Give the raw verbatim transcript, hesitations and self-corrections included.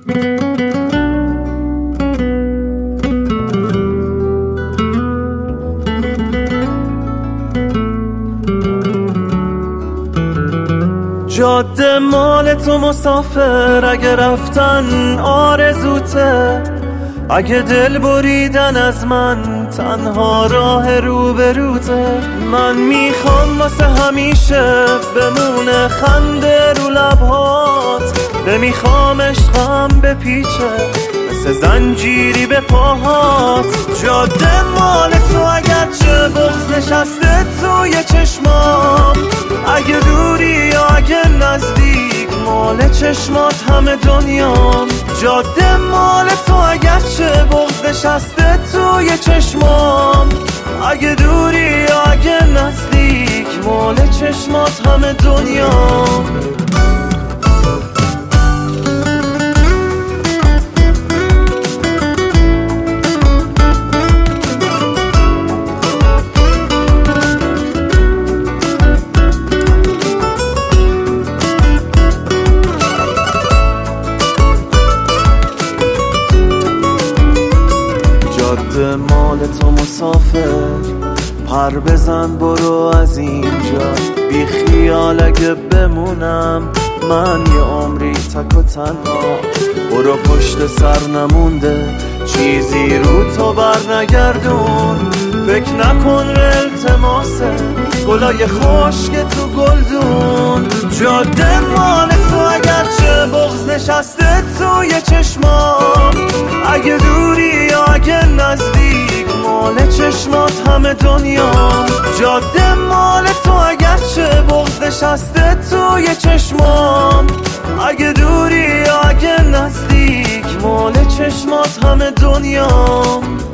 جاده مال تو مسافر، اگه رفتن آرزوته، اگه دل بریدن از من تنها راه روبروته. من میخوام واسه همیشه بمونه خنده رو لبهات، نمیخوام عشقم بپیچه مثل زنجیری به پاهات. جاده مال تو اگرچه بغض نشسته توی چشمام، اگه دوری یا اگه نزدیک مال چشمات همه دنیام. جاده مال تو اگرچه بغض نشسته توی چشمام، اگه دوری یا اگه نزدیک مال چشمات همه دنیام. جاده مال تو مسافر، پر بزن برو از اینجا، بی خیال اگه بمونم من یه عمری تک و تنها. برو پشت سر نمونده چیزی رو تو بر نگردون، فکر نکن به التماسه گلای خشک تو گلدون. جاده مال تو اگرچه بغض نشسته توی چشمام، اگه دوری یا اگه نزدیک مال چشمات همه دنیام. جاده مال تو اگرچه بغض نشسته توی چشمام، اگه دوری یا اگه نزدیک مال چشمات همه دنیام.